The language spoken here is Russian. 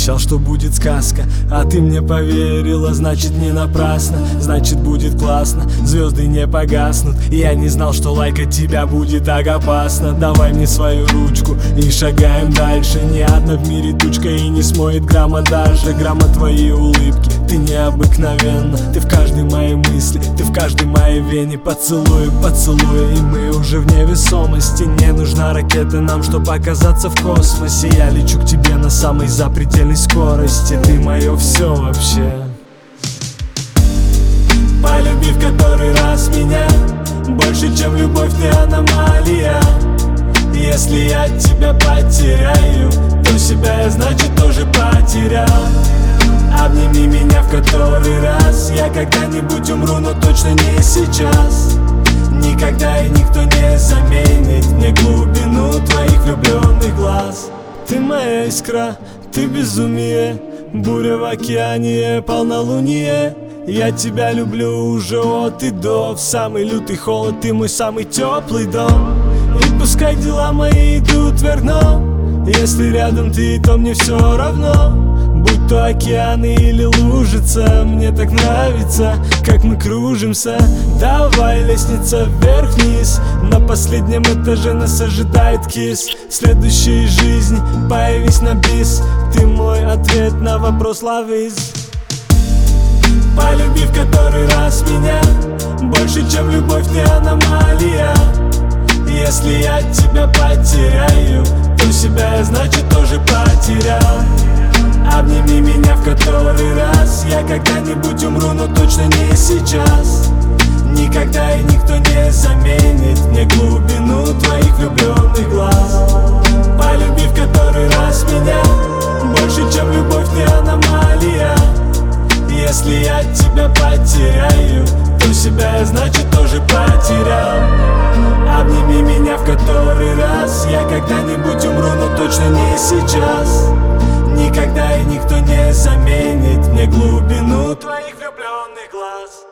обещал, что будет сказка, а ты мне поверила, значит не напрасно. Значит будет классно, звезды не погаснут. Я не знал, что лайкать тебя будет так опасно. Давай мне свою ручку и шагаем дальше. Ни одна в мире тучка и не смоет грамма даже. Грамма твоей улыбки, ты необыкновенна. Ты в каждой моей мысли, ты в каждой моей вене. Поцелуй, поцелуй, и мы уже в невесомости. Не нужна ракета нам, чтобы оказаться в космосе. Я лечу к тебе на самой запредельной скорости. Ты мое все вообще. Полюби в который раз меня больше, чем любовь, ты аномалия. Если я тебя потеряю, то себя я, значит, тоже потерял. Обними меня в который раз. Я когда-нибудь умру, но точно не сейчас. Никогда и никто не заменит мне глубину твоих влюбленных глаз. Ты моя искра, ты безумие, буря в океане, полнолуние. Я тебя люблю уже от и до. В самый лютый холод ты мой самый теплый дом. И пускай дела мои идут вверх дном. Если рядом ты, то мне все равно. Будь то океаны или лужица, мне так нравится, как мы кружимся. Давай лестница вверх-вниз, на последнем этаже нас ожидает кисс. В следующей жизни появись на бис. Ты мой ответ на вопрос love is. Полюби в который раз меня больше, чем любовь, ты аномалия. Если я тебя потеряю, то себя я, значит, тоже потерял. Обними меня в который раз. Я когда-нибудь умру, но точно не сейчас. Никогда и никто не заменит мне глубину твоих влюбленных глаз. Полюби в который раз меня больше, чем любовь, ты аномалия. Если я тебя потеряю, то себя я, значит, тоже потерял. Обними меня в который раз. Я когда-нибудь умру, но точно не сейчас. Никогда и никто не заменит мне глубину твоих влюбленных глаз.